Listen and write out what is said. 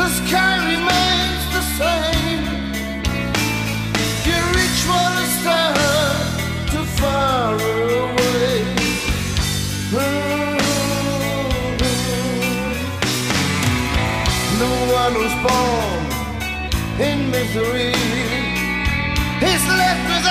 sky remains the same. You reach for the star too far away. The one who's born in misery is left with